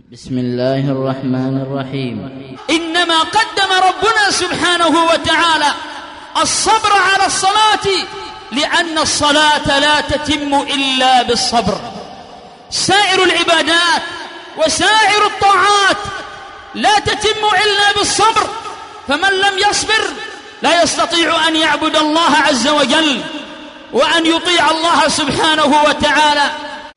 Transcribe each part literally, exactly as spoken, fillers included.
بسم الله الرحمن الرحيم. إنما قدم ربنا سبحانه وتعالى الصبر على الصلاة لأن الصلاة لا تتم إلا بالصبر. سائر العبادات وسائر الطاعات لا تتم إلا بالصبر، فمن لم يصبر لا يستطيع أن يعبد الله عز وجل وأن يطيع الله سبحانه وتعالى.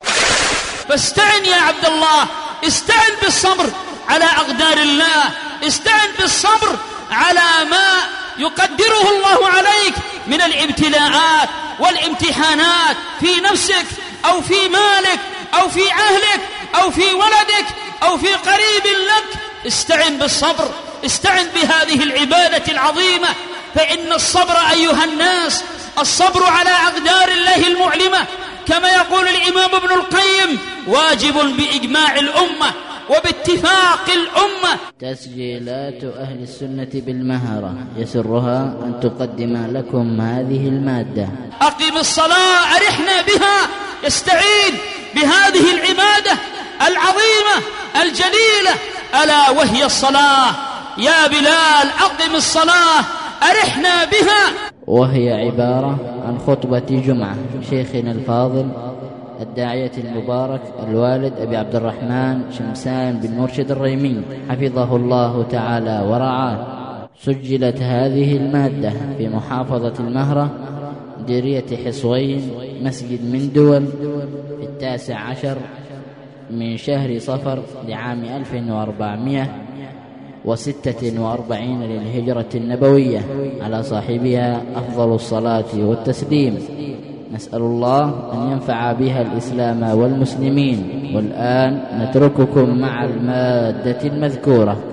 فاستعن يا عبد الله، استعن بالصبر على أقدار الله، استعن بالصبر على ما يقدره الله عليك من الابتلاءات والامتحانات في نفسك أو في مالك أو في أهلك أو في ولدك أو في قريب لك. استعن بالصبر، استعن بهذه العبادة العظيمة، فإن الصبر أيها الناس، الصبر على أقدار الله المؤلمة كما يقول الإمام ابن القيم واجب بإجماع الأمة وباتفاق الأمة. تسجيلات أهل السنة بالمهرة يسرها أن تقدم لكم هذه المادة. أقم الصلاة أرحنا بها، يستعين بهذه العبادة العظيمة الجليلة ألا وهي الصلاة. يا بلال أقم الصلاة أرحنا بها، وهي عبارة عن خطبة جمعة شيخنا الفاضل الداعية المبارك الوالد أبي عبد الرحمن شمسان بن مرشد الريمي حفظه الله تعالى ورعاه. سجلت هذه المادة في محافظة المهرة ديرية حصوين مسجد من دول في التاسع عشر من شهر صفر لعام ألف وأربعمائة وستة وأربعين للهجرة النبوية، على صاحبها أفضل الصلاة والتسليم. نسأل الله أن ينفع بها الإسلام والمسلمين. والآن نترككم مع المادة المذكورة.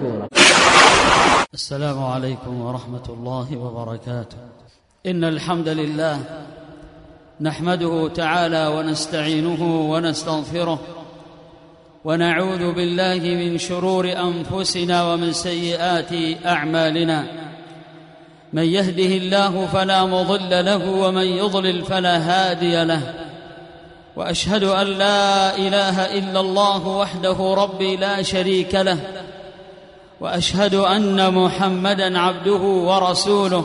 السلام عليكم ورحمة الله وبركاته. إن الحمد لله نحمده تعالى ونستعينه ونستغفره، ونعوذ بالله من شرور أنفسنا ومن سيئات أعمالنا. من يهده الله فلا مضل له ومن يضلل فلا هادي له، وأشهد أن لا إله إلا الله وحده ربي لا شريك له، وأشهد أن محمدًا عبده ورسوله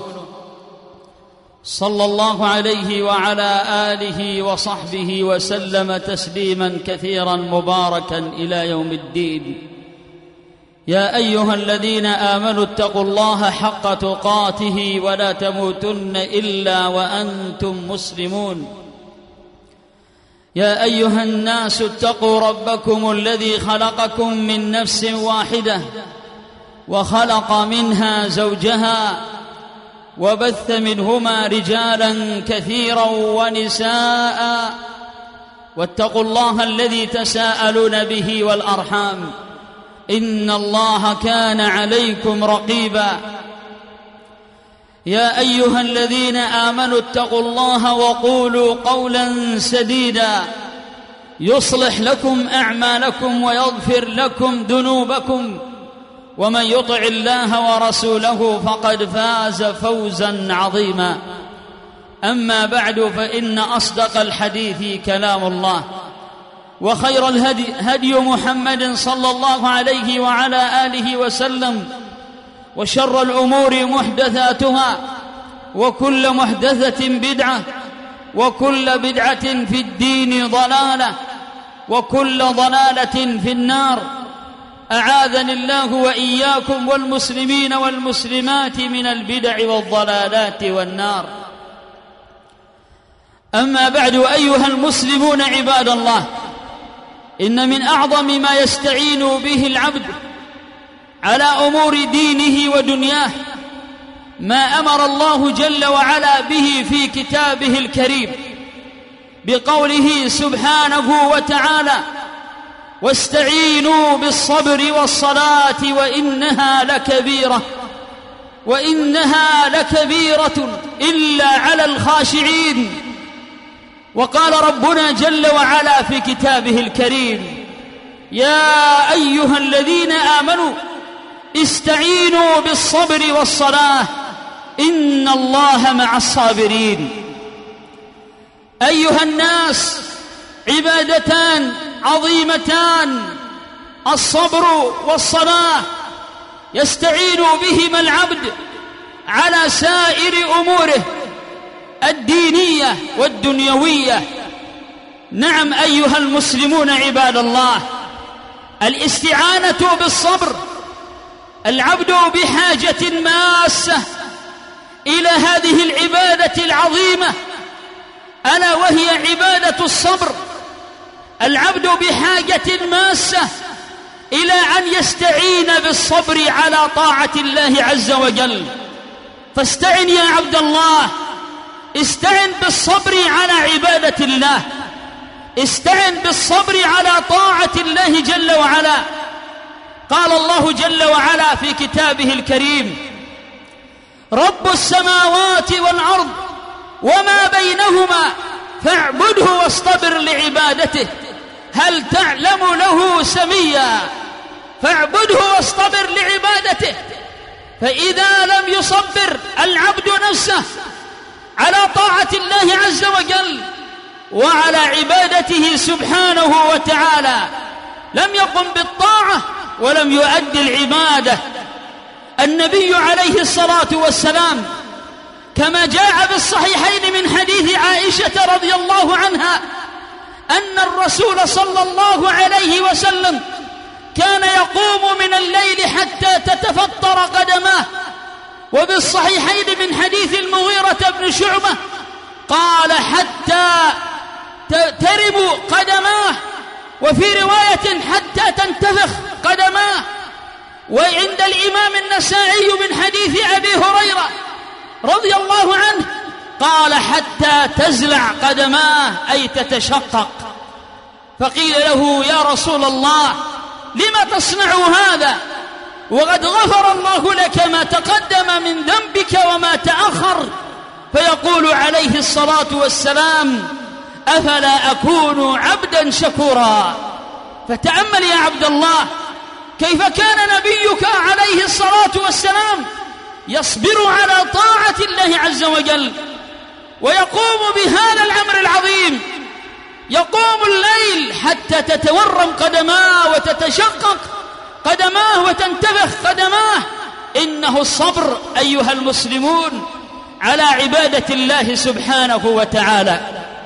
صلى الله عليه وعلى آله وصحبه وسلم تسليما كثيرا مباركا إلى يوم الدين. يا أيها الذين آمنوا اتقوا الله حق تقاته ولا تموتن إلا وأنتم مسلمون. يا أيها الناس اتقوا ربكم الذي خلقكم من نفس واحدة وخلق منها زوجها وبث منهما رجالا كثيرا ونساء، واتقوا الله الذي تساءلون به والأرحام إن الله كان عليكم رقيبا. يا أيها الذين آمنوا اتقوا الله وقولوا قولا سديدا يصلح لكم أعمالكم ويغفر لكم ذنوبكم، ومن يطع الله ورسوله فقد فاز فوزا عظيما. أما بعد، فإن أصدق الحديث كلام الله، وخير الهدي هدي محمد صلى الله عليه وعلى آله وسلم، وشر الأمور محدثاتها، وكل محدثة بدعة، وكل بدعة في الدين ضلالة، وكل ضلالة في النار. أعاذني الله وإياكم والمسلمين والمسلمات من البدع والضلالات والنار. أما بعد، أيها المسلمون عباد الله، إن من أعظم ما يستعين به العبد على أمور دينه ودنياه ما أمر الله جل وعلا به في كتابه الكريم بقوله سبحانه وتعالى: واستعينوا بالصبر والصلاة وإنها لكبيرة وإنها لكبيرة إلا على الخاشعين. وقال ربنا جل وعلا في كتابه الكريم: يا أيها الذين آمنوا استعينوا بالصبر والصلاة إن الله مع الصابرين. أيها الناس، عبادتان عظيمتان الصبر والصلاة يستعين بهما العبد على سائر أموره الدينية والدنيوية. نعم أيها المسلمون عباد الله، الاستعانة بالصبر، العبد بحاجة ماسة إلى هذه العبادة العظيمة ألا وهي عبادة الصبر. العبد بحاجة ماسة إلى أن يستعين بالصبر على طاعة الله عز وجل. فاستعن يا عبد الله، استعن بالصبر على عبادة الله، استعن بالصبر على طاعة الله جل وعلا. قال الله جل وعلا في كتابه الكريم: رب السماوات والأرض وما بينهما فاعبده واصطبر لعبادته هل تعلم له سميا. فاعبده واصطبر لعبادته. فإذا لم يصبر العبد نفسه على طاعة الله عز وجل وعلى عبادته سبحانه وتعالى لم يقم بالطاعة ولم يؤدي العبادة. النبي عليه الصلاة والسلام كما جاء بالصحيحين من حديث عائشة رضي الله عنها أن الرسول صلى الله عليه وسلم كان يقوم من الليل حتى تتفطر قدماه. وبالصحيحين من حديث المغيرة بن شعبة قال حتى ترب قدماه، وفي رواية حتى تنتفخ قدماه. وعند الإمام النسائي من حديث أبي هريرة رضي الله عنه قال حتى تزلع قدماه أي تتشقق. فقيل له: يا رسول الله لما تصنع هذا وقد غفر الله لك ما تقدم من ذنبك وما تأخر؟ فيقول عليه الصلاة والسلام: أفلا أكون عبدا شكورا. فتأمل يا عبد الله كيف كان نبيك عليه الصلاة والسلام يصبر على طاعة الله عز وجل ويقوم بهذا الأمر العظيم، يقوم الليل حتى تتورم قدماه وتتشقق قدماه وتنتفخ قدماه. إنه الصبر أيها المسلمون على عبادة الله سبحانه وتعالى.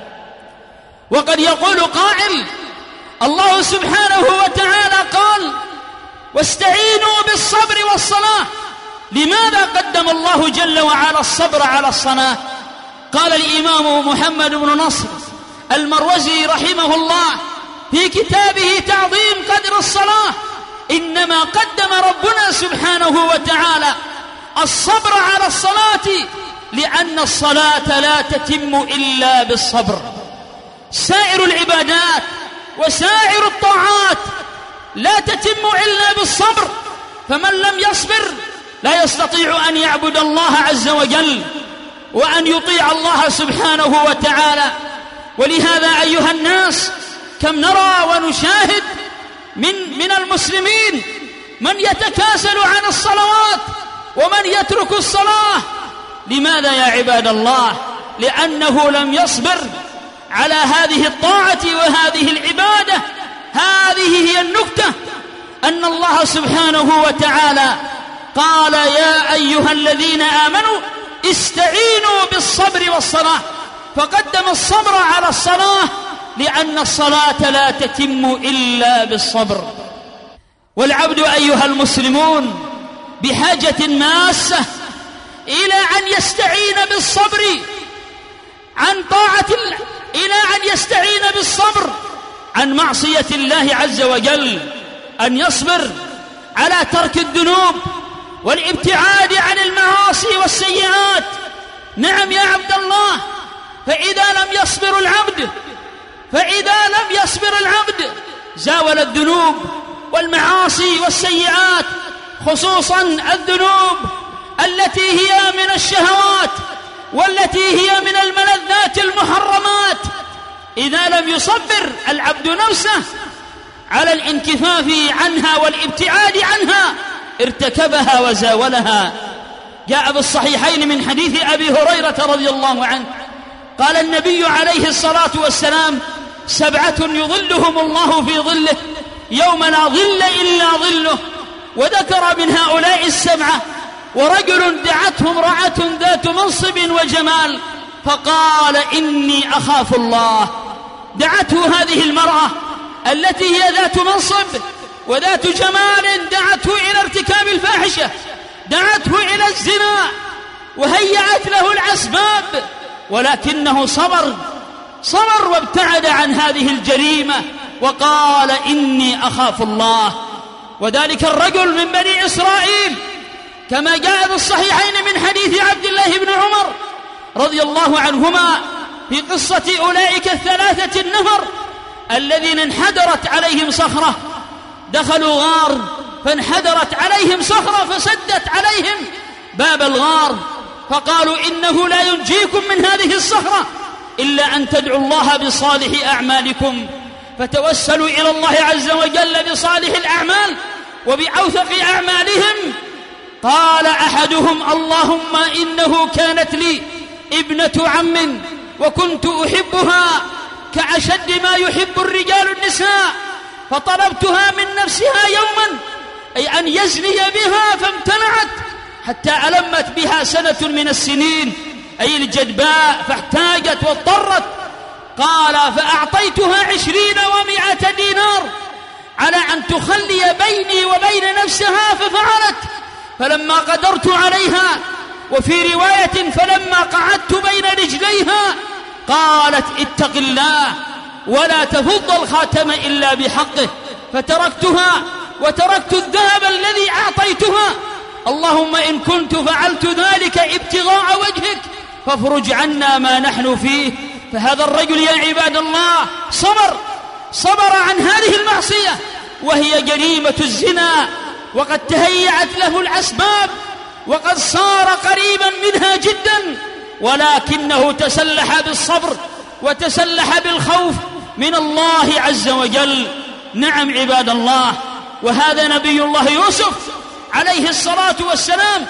وقد يقول قائل: الله سبحانه وتعالى قال: واستعينوا بالصبر والصلاة. لماذا قدم الله جل وعلا الصبر على الصلاة؟ قال الإمام محمد بن نصر المروزي رحمه الله في كتابه تعظيم قدر الصلاة: إنما قدم ربنا سبحانه وتعالى الصبر على الصلاة لأن الصلاة لا تتم إلا بالصبر. سائر العبادات وسائر الطاعات لا تتم إلا بالصبر، فمن لم يصبر لا يستطيع أن يعبد الله عز وجل وأن يطيع الله سبحانه وتعالى. ولهذا أيها الناس كم نرى ونشاهد من من المسلمين من يتكاسل عن الصلوات ومن يترك الصلاة. لماذا يا عباد الله؟ لأنه لم يصبر على هذه الطاعة وهذه العبادة. هذه هي النكتة، أن الله سبحانه وتعالى قال: يا أيها الذين آمنوا استعينوا بالصبر والصلاة. فقدم الصبر على الصلاة لأن الصلاة لا تتم إلا بالصبر. والعبد أيها المسلمون بحاجة ماسة إلى أن يستعين بالصبر عن طاعة الله، إلى أن يستعين بالصبر عن معصية الله عز وجل، أن يصبر على ترك الذنوب والابتعاد عن المعاصي والسيئات. نعم يا عبد الله، فإذا لم يصبر العبد فإذا لم يصبر العبد زاول الذنوب والمعاصي والسيئات، خصوصا الذنوب التي هي من الشهوات والتي هي من الملذات المحرمات. إذا لم يصبر العبد نفسه على الانكفاف عنها والابتعاد عنها ارتكبها وزاولها. جاء بالصحيحين من حديث أبي هريرة رضي الله عنه قال النبي عليه الصلاة والسلام: سبعة يظلهم الله في ظله يوم لا ظل إلا ظله، وذكر من هؤلاء السبعة ورجل دعته امرأة ذات منصب وجمال فقال إني أخاف الله. دعته هذه المرأة التي هي ذات منصب وذات جمال، دعته إلى ارتكاب الفاحشة، دعته إلى الزنا، وهيأت له الأسباب، ولكنه صبر صبر وابتعد عن هذه الجريمة وقال إني أخاف الله. وذلك الرجل من بني إسرائيل كما جاء في الصحيحين من حديث عبد الله بن عمر رضي الله عنهما في قصة أولئك الثلاثة النفر الذين انحدرت عليهم صخرة، دخلوا غار فانحدرت عليهم صخرة فسدت عليهم باب الغار، فقالوا إنه لا ينجيكم من هذه الصخرة إلا أن تدعوا الله بصالح أعمالكم، فتوسلوا إلى الله عز وجل بصالح الأعمال وبأوثق أعمالهم. قال أحدهم اللهم إنه كانت لي ابنة عم وكنت أحبها كأشد ما يحب الرجال النساء، فطلبتها من نفسها يوما أي أن يزني بها فامتنعت حتى ألمت بها سنة من السنين أي الجدباء فاحتاجت واضطرت. قال فأعطيتها عشرين ومائة دينار على أن تخلي بيني وبين نفسها ففعلت، فلما قدرت عليها وفي رواية فلما قعدت بين رجليها قالت اتق الله ولا تفض الخاتم إلا بحقه، فتركتها وتركت الذهب الذي أعطيتها. اللهم إن كنت فعلت ذلك ابتغاء وجهك فافرج عنا ما نحن فيه. فهذا الرجل يا عباد الله صبر صبر عن هذه المعصية وهي جريمة الزنا، وقد تهيأت له الأسباب وقد صار قريبا منها جدا، ولكنه تسلح بالصبر وتسلح بالخوف من الله عز وجل. نعم عباد الله، وهذا نبي الله يوسف عليه الصلاة والسلام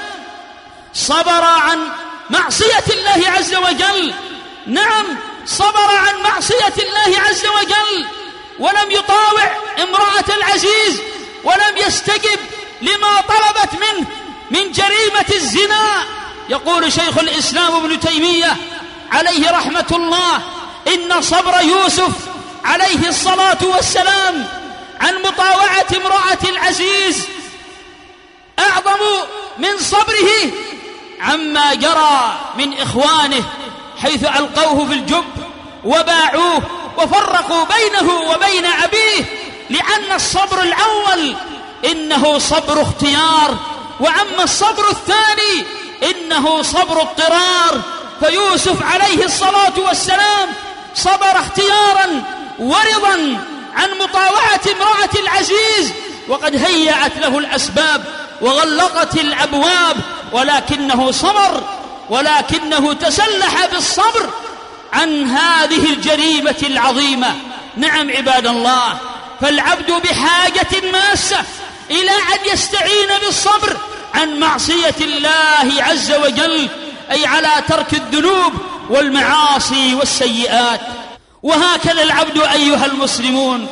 صبر عن معصية الله عز وجل. نعم صبر عن معصية الله عز وجل ولم يطاوع امرأة العزيز ولم يستجب لما طلبت منه من جريمة الزنا. يقول شيخ الإسلام ابن تيمية عليه رحمة الله إن صبر يوسف عليه الصلاة والسلام عن مطاوعة امرأة العزيز أعظم من صبره عما جرى من إخوانه حيث ألقوه في الجب وباعوه وفرقوا بينه وبين أبيه، لأن الصبر الأول إنه صبر اختيار، وأما الصبر الثاني إنه صبر اضطرار. فيوسف عليه الصلاة والسلام صبر اختيارا ورضا عن مطاوعة امرأة العزيز، وقد هيأت له الأسباب وغلقت الأبواب، ولكنه صبر ولكنه تسلح بالصبر عن هذه الجريمة العظيمة. نعم عباد الله، فالعبد بحاجة ماسة إلى أن يستعين بالصبر عن معصية الله عز وجل، أي على ترك الذنوب والمعاصي والسيئات. وهكذا العبد أيها المسلمون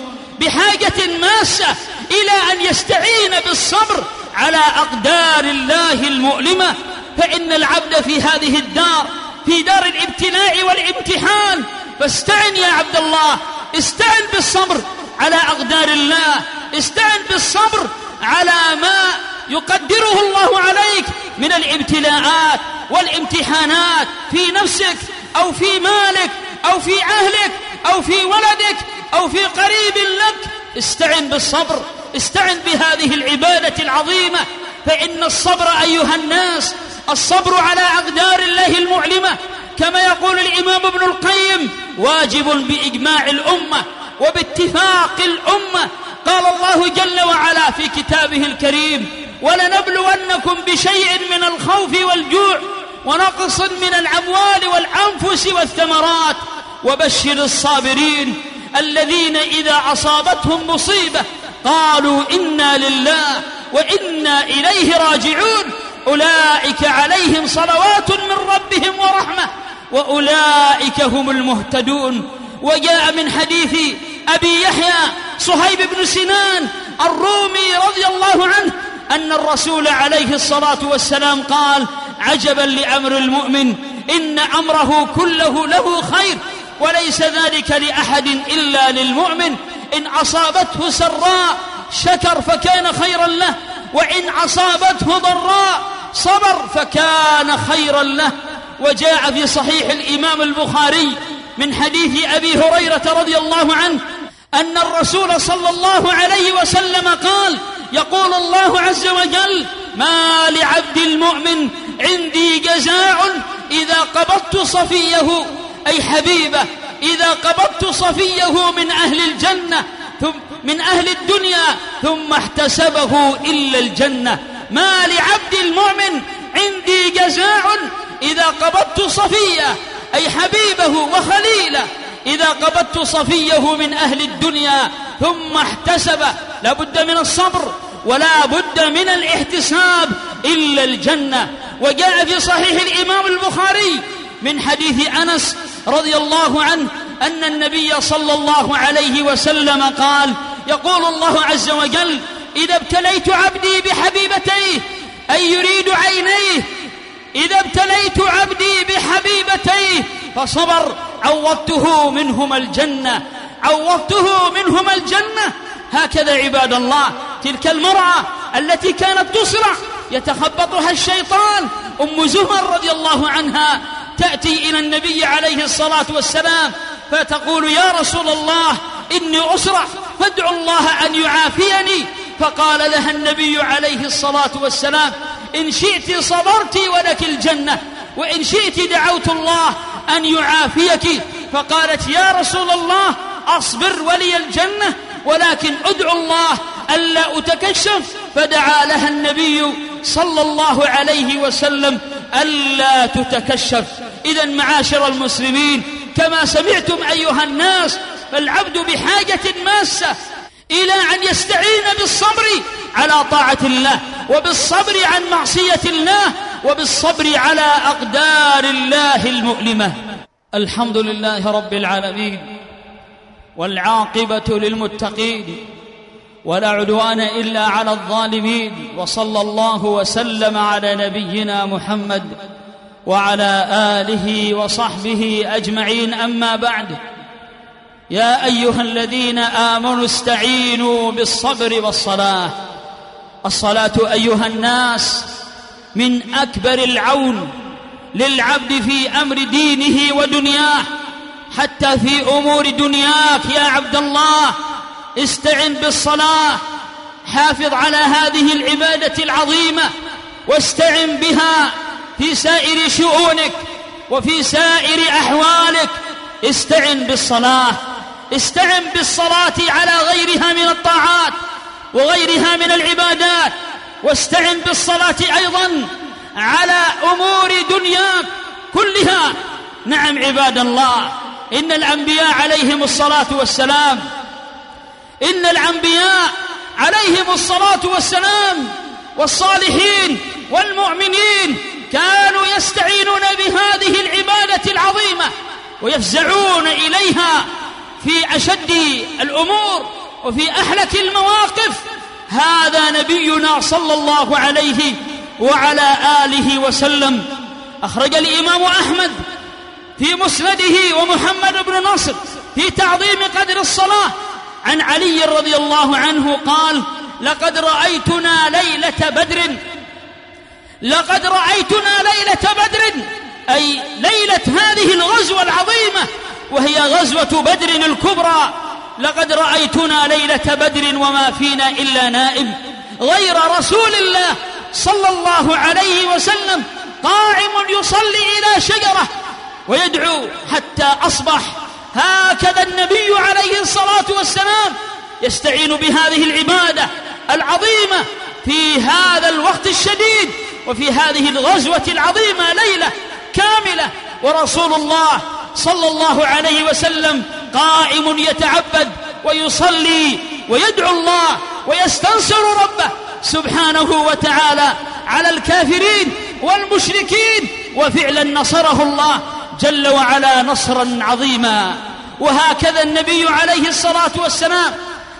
بحاجة ماسة إلى أن يستعين بالصبر على أقدار الله المؤلمة، فإن العبد في هذه الدار في دار الابتلاء والامتحان، فاستعن يا عبد الله، استعن بالصبر على أقدار الله، استعن بالصبر على ما يقدره الله عليك من الابتلاءات والامتحانات في نفسك أو في مالك أو في أهلك أو في ولدك أو في قريب لك. استعن بالصبر، استعن بهذه العبادة العظيمة، فإن الصبر أيها الناس، الصبر على أقدار الله المؤلمة كما يقول الإمام ابن القيم واجب بإجماع الأمة وباتفاق الأمة. قال الله جل وعلا في كتابه الكريم ولنبلونكم بشيء من الخوف والجوع ونقص من الأموال والأنفس والثمرات وبشر الصابرين الذين إذا أصابتهم مصيبة قالوا إنا لله وإنا إليه راجعون أولئك عليهم صلوات من ربهم ورحمة وأولئك هم المهتدون. وجاء من حديث أبي يحيى صهيب بن سنان الرومي رضي الله عنه أن الرسول عليه الصلاة والسلام قال: عجبا لأمر المؤمن إن أمره كله له خير وليس ذلك لأحد إلا للمؤمن، إن أصابته سراء شكر فكان خيرا له، وإن أصابته ضراء صبر فكان خيرا له. وجاء في صحيح الإمام البخاري من حديث أبي هريرة رضي الله عنه أن الرسول صلى الله عليه وسلم قال: يقول الله عز وجل: ما لعبد المؤمن عندي جزاء إذا قبضت صفيه، أي حبيبه، إذا قبضت صفيه من أهل الجنة ثم من أهل الدنيا ثم احتسبه إلا الجنة. ما لعبد المؤمن عندي جزاء إذا قبضت صفيه، أي حبيبه وخليله، إذا قبضت صفيه من أهل الدنيا ثم احتسب. لا بد من الصبر ولا بد من الاحتساب إلا الجنة. وجاء في صحيح الإمام البخاري من حديث أنس رضي الله عنه أن النبي صلى الله عليه وسلم قال: يقول الله عز وجل: إذا ابتليت عبدي بحبيبتيه، أي يريد عينيه، إذا ابتليت عبدي بحبيبتيه فصبر عوضته منهما الجنة، عوضته منهما الجنة. هكذا عباد الله تلك المرأة التي كانت تسرع يتخبطها الشيطان، أم زهر رضي الله عنها، تأتي إلى النبي عليه الصلاة والسلام فتقول: يا رسول الله إني أسرع فادعو الله أن يعافيني. فقال لها النبي عليه الصلاة والسلام: إن شئت صبرت ولك الجنة، وإن شئت دعوت الله أن يعافيك. فقالت: يا رسول الله أصبر ولي الجنة، ولكن أدعو الله ألا أتكشف. فدعا لها النبي صلى الله عليه وسلم ألا تتكشف. إذن معاشر المسلمين، كما سمعتم أيها الناس، فالعبد بحاجة ماسة إلى أن يستعين بالصبر على طاعة الله، وبالصبر عن معصية الله، وبالصبر على أقدار الله المؤلمة. الحمد لله رب العالمين، والعاقبة للمتقين، ولا عدوان إلا على الظالمين. وصلى الله وسلم على نبينا محمد وعلى آله وصحبه أجمعين. أما بعد، يا أيها الذين آمنوا استعينوا بالصبر والصلاة. الصلاة أيها الناس من أكبر العون للعبد في أمر دينه ودنياه، حتى في أمور دنياك يا عبد الله استعن بالصلاة. حافظ على هذه العبادة العظيمة واستعن بها في سائر شؤونك وفي سائر أحوالك. استعن بالصلاة، استعن بالصلاة على غيرها من الطاعات وغيرها من العبادات، واستعن بالصلاة أيضا على أمور دنياك كلها. نعم عباد الله، إن الأنبياء عليهم الصلاة والسلام إن الأنبياء عليهم الصلاة والسلام والصالحين والمؤمنين كانوا يستعينون بهذه العبادة العظيمة ويفزعون إليها في أشد الأمور وفي أحلك المواقف. هذا نبينا صلى الله عليه وعلى آله وسلم. أخرج الإمام أحمد في مسنده ومحمد بن نصر في تعظيم قدر الصلاة عن علي رضي الله عنه قال: لقد رأيتنا ليلة بدر لقد رأيتنا ليلة بدر أي ليلة هذه الغزوة العظيمة، وهي غزوة بدر الكبرى. لقد رأيتنا ليلة بدر وما فينا إلا نائم غير رسول الله صلى الله عليه وسلم قائم يصلي إلى شجرة ويدعو حتى أصبح. هكذا النبي عليه الصلاة والسلام يستعين بهذه العبادة العظيمة في هذا الوقت الشديد وفي هذه الغزوة العظيمة ليلة كاملة، ورسول الله صلى الله عليه وسلم قائم يتعبد ويصلي ويدعو الله ويستنصر ربه سبحانه وتعالى على الكافرين والمشركين، وفعلا نصره الله جل وعلا نصرا عظيما. وهكذا النبي عليه الصلاة والسلام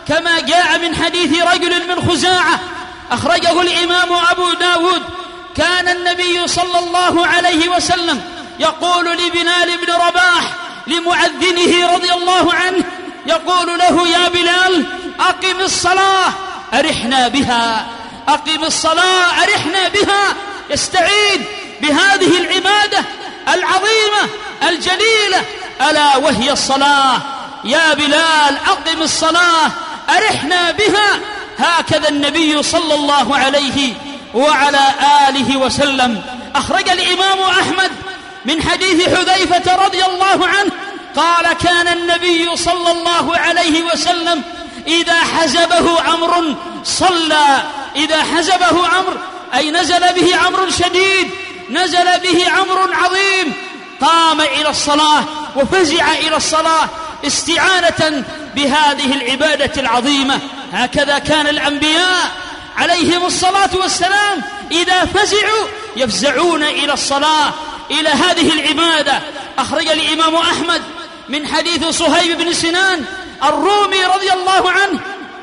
كما جاء من حديث رجل من خزاعة أخرجه الإمام أبو داود: كان النبي صلى الله عليه وسلم يقول لبلال بن رباح لمؤذنه رضي الله عنه، يقول له: يا بلال أقم الصلاة أرحنا بها، أقم الصلاة أرحنا بها. يستعين بهذه العبادة العظيمة الجليلة ألا وهي الصلاة. يا بلال أقم الصلاة أرحنا بها. هكذا النبي صلى الله عليه وعلى آله وسلم. أخرج الإمام أحمد من حديث حذيفة رضي الله عنه قال: كان النبي صلى الله عليه وسلم إذا حزبه أمر صلى. إذا حزبه أمر أي نزل به أمر شديد، نزل به أمر عظيم، قام إلى الصلاة وفزع إلى الصلاة استعانة بهذه العبادة العظيمة. هكذا كان الأنبياء عليهم الصلاة والسلام إذا فزعوا يفزعون إلى الصلاة، إلى هذه العبادة. أخرج الإمام أحمد من حديث صهيب بن سنان الرومي رضي الله عنه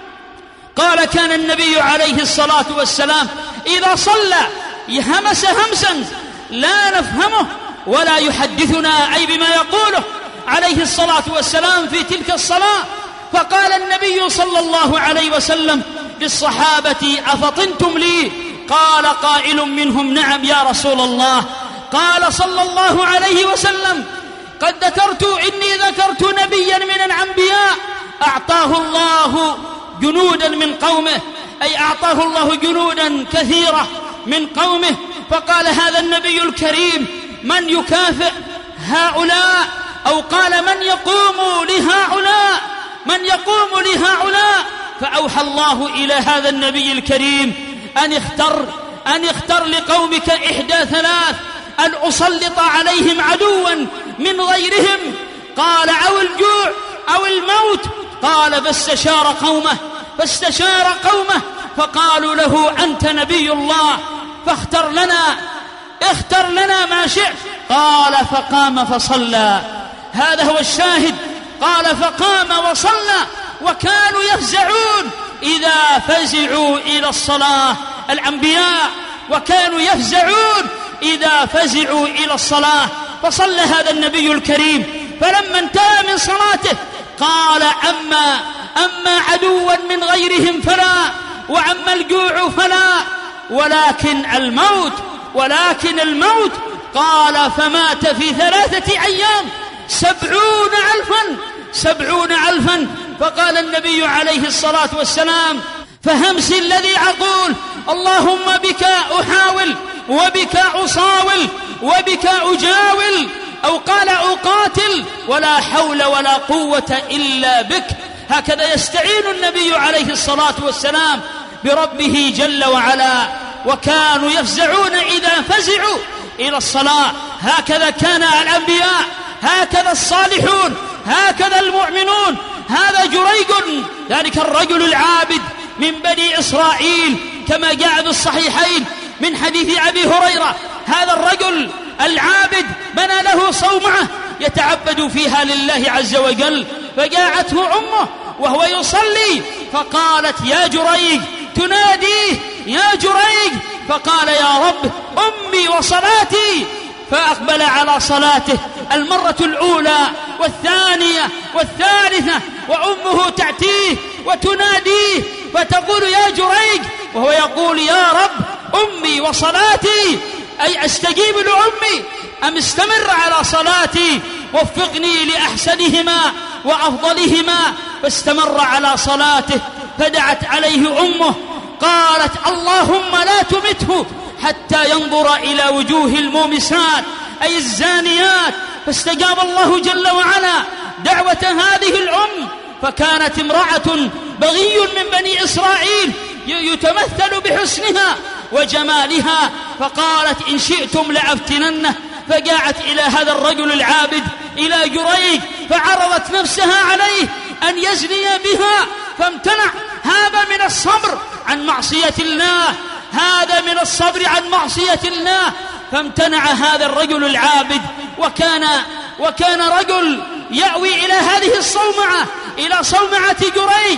قال: كان النبي عليه الصلاة والسلام إذا صلى همس همسا لا نفهمه ولا يحدثنا أي بما يقوله عليه الصلاة والسلام في تلك الصلاة. فقال النبي صلى الله عليه وسلم للصحابة: أفطنتم لي؟ قال قائل منهم: نعم يا رسول الله. قال صلى الله عليه وسلم: قد ذكرت إني ذكرت نبيا من الأنبياء أعطاه الله جنودا من قومه، أي أعطاه الله جنودا كثيرة من قومه. فقال هذا النبي الكريم: من يكافئ هؤلاء؟ أو قال: من يقوم لهؤلاء؟ من يقوم لهؤلاء؟ فأوحى الله إلى هذا النبي الكريم أن اختر أن اختر لقومك إحدى ثلاث: أن أسلط عليهم عدوا من غيرهم، قال: أو الجوع أو الموت. قال: فاستشار قومه فاستشار قومه فقالوا له: أنت نبي الله فاختر لنا اختر لنا ما شئت. قال: فقام فصلى. هذا هو الشاهد. قال: فقام وصلى. وكانوا يفزعون إذا فزعوا إلى الصلاة، الأنبياء، وكانوا يفزعون إذا فزعوا إلى الصلاة. فصلى هذا النبي الكريم، فلما انتهى من صلاته قال: أما أما عدوا من غيرهم فلا، وأما الجوع فلا، ولكن الموت ولكن الموت. قال: فمات في ثلاثة أيام سبعون ألفا سبعون ألفا. فقال النبي عليه الصلاة والسلام: فهمس الذي أقول اللهم بك أحاول وبك أصاول وبك أجاول، أو قال أقاتل، ولا حول ولا قوة إلا بك. هكذا يستعين النبي عليه الصلاة والسلام بربه جل وعلا. وكانوا يفزعون إذا فزعوا إلى الصلاة. هكذا كان الأنبياء، هكذا الصالحون، هكذا المؤمنون. هذا جريج، ذلك الرجل العابد من بني إسرائيل كما جاء بالصحيحين من حديث أبي هريرة. هذا الرجل العابد بنى له صومعة يتعبد فيها لله عز وجل، فجاءته أمه وهو يصلي فقالت: يا جريج، تناديه: يا جريج. فقال: يا رب، أمي وصلاتي. فأقبل على صلاته المرة الأولى والثانية والثالثة، وأمه تأتيه وتناديه فتقول: يا جريج، وهو يقول: يا رب، أمي وصلاتي، أي أستجيب لأمي أم استمر على صلاتي؟ وفقني لأحسنهما وأفضلهما. فاستمر على صلاته، فدعت عليه أمه قالت: اللهم لا تمته حتى ينظر إلى وجوه المومسات أي الزانيات. فاستجاب الله جل وعلا دعوة هذه الأم، فكانت امرأة بغي من بني إسرائيل يتمثل بحسنها وجمالها، فقالت: إن شئتم لأفتننه. فجاءت إلى هذا الرجل العابد إلى جريج فعرضت نفسها عليه أن يزني بها، فامتنع. هذا من الصبر عن معصية الله، هذا من الصبر عن معصية الله. فامتنع هذا الرجل العابد، وكان وكان رجل يأوي إلى هذه الصومعة، إلى صومعة جريج،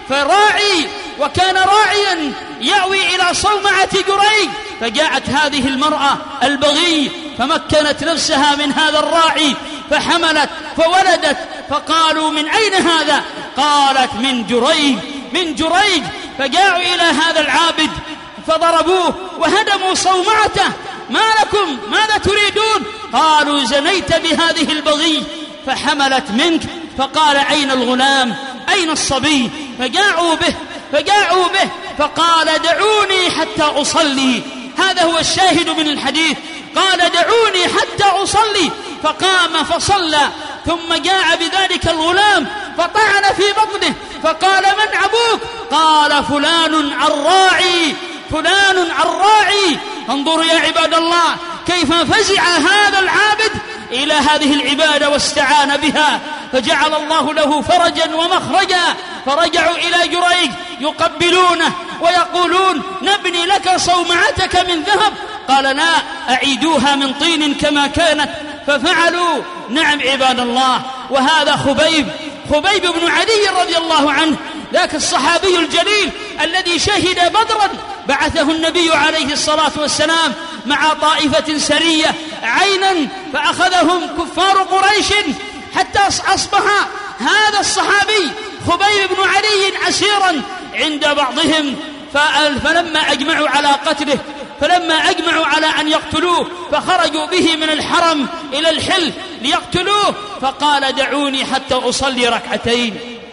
فراعي وكان راعيا يأوي إلى صومعة جريج، فجاءت هذه المرأة البغي فمكنت نفسها من هذا الراعي فحملت فولدت، فقالوا من أين هذا؟ قالت من جريج من جريج. فجاءوا إلى هذا العابد فضربوه وهدموا صومعته. ما لكم؟ ماذا تريدون؟ قالوا زنيت بهذه البغي فحملت منك. فقال أين الغلام؟ أين الصبي؟ فجاءوا به فجاءوا به فقال دعوني حتى أصلي. هذا هو الشاهد من الحديث، قال دعوني حتى أصلي، فقام فصلى. ثم جاء بذلك الغلام فطعن في بطنه فقال من أبوك؟ قال فلان الراعي فلان الراعي. انظروا يا عباد الله كيف فزع هذا العابد إلى هذه العبادة واستعان بها، فجعل الله له فرجا ومخرجا. فرجعوا إلى جريج يقبلونه ويقولون نبني لك صومعتك من ذهب. قال لا، أعيدوها من طين كما كانت. ففعلوا. نعم عباد الله. وهذا خبيب خبيب بن عدي رضي الله عنه، ذاك الصحابي الجليل الذي شهد بدرا، بعثه النبي عليه الصلاة والسلام مع طائفة سرية عينا فأخذهم كفار قريش حتى أصبح هذا الصحابي خبيب بن عدي أسيرا عند بعضهم. فلما أجمعوا على قتله فلما أجمعوا على أن يقتلوه فخرجوا به من الحرم إلى الحل ليقتلوه. فقال دعوني حتى أصلي ركعتين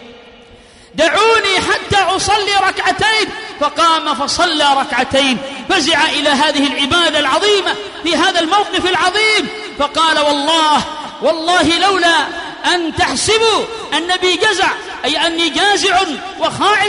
دعوني حتى أصلي ركعتين. فقام فصلى ركعتين، فزع إلى هذه العبادة العظيمة في هذا الموقف العظيم. فقال والله والله لولا أن تحسبوا النبي جزع، أي أني جازع وخائف،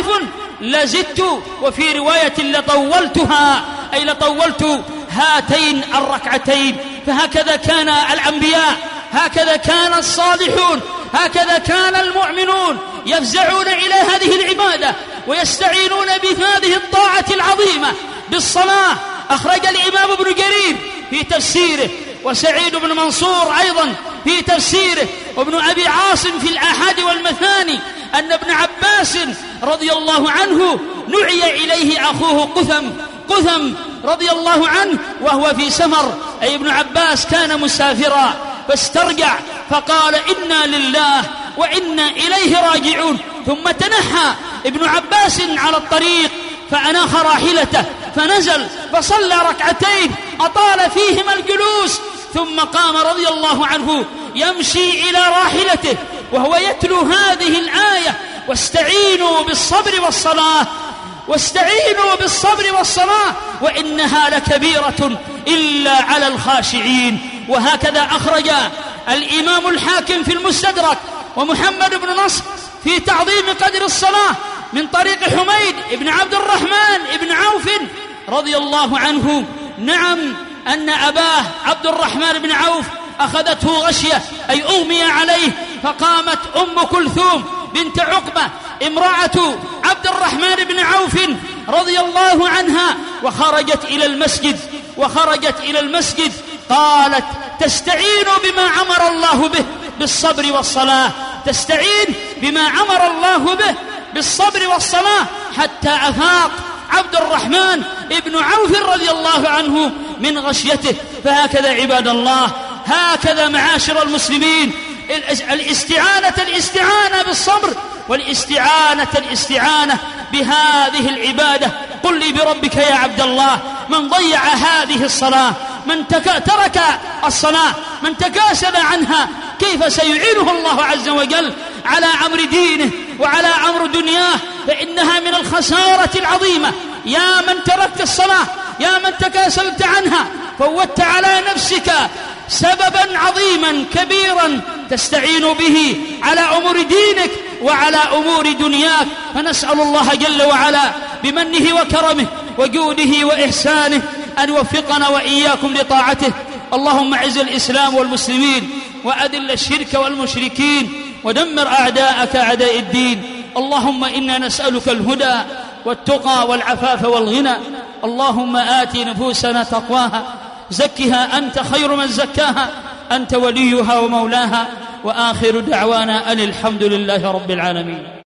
لزدت، وفي رواية لطولتها، أي لطولت هاتين الركعتين. فهكذا كان الأنبياء، هكذا كان الصالحون، هكذا كان المؤمنون يفزعون إلى هذه العبادة ويستعينون بهذه الطاعة العظيمة بالصلاة. أخرج الإمام ابن جرير في تفسيره، وسعيد بن منصور أيضا في تفسيره، وابن أبي عاصم في الآحاد والمثاني، أن ابن عباس رضي الله عنه نعي إليه أخوه قثم قثم رضي الله عنه وهو في سفر، أي ابن عباس كان مسافرا فاسترجع فقال إنا لله وإنا إليه راجعون. ثم تنحى ابن عباس على الطريق فأناخ راحلته فنزل فصلى ركعتين أطال فيهما الجلوس، ثم قام رضي الله عنه يمشي إلى راحلته وهو يتلو هذه الآية: واستعينوا بالصبر والصلاة واستعينوا بالصبر والصلاة وإنها لكبيرة إلا على الخاشعين. وهكذا أخرج الإمام الحاكم في المستدرك ومحمد بن نصر في تعظيم قدر الصلاة من طريق حميد بن عبد الرحمن بن عوف رضي الله عنه، نعم، أن أباه عبد الرحمن بن عوف أخذته غشية، أي أغمي عليه، فقامت أم كلثوم بنت عقبة امرأة عبد الرحمن بن عوف رضي الله عنها وخرجت إلى المسجد وخرجت إلى المسجد قالت: تستعين بما أمر الله به بالصبر والصلاة، تستعين بما أمر الله به بالصبر والصلاة، حتى أفاق عبد الرحمن ابن عوف رضي الله عنه من غشيته. فهكذا عباد الله، هكذا معاشر المسلمين، الاستعانة الاستعانة بالصبر، والاستعانة الاستعانة بهذه العبادة. قل لي بربك يا عبد الله، من ضيع هذه الصلاة، من ترك الصلاة، من تكاسل عنها، كيف سيعينه الله عز وجل على أمر دينه وعلى أمر دنياه؟ فإنها من الخسارة العظيمة. يا من تركت الصلاة، يا من تكاسلت عنها، فوتت على نفسك سببا عظيما كبيرا تستعين به على أمور دينك وعلى أمور دنياك. فنسأل الله جل وعلا بمنه وكرمه وجوده وإحسانه أن يوفقنا وإياكم لطاعته. اللهم أعز الإسلام والمسلمين، وأذل الشرك والمشركين، ودمر أعداءك أعداء الدين. اللهم إنا نسألك الهدى والتقى والعفاف والغنى. اللهم آت نفوسنا تقواها، زكها أنت خير من زكاها، أنت وليها ومولاها. وآخر دعوانا أن الحمد لله رب العالمين.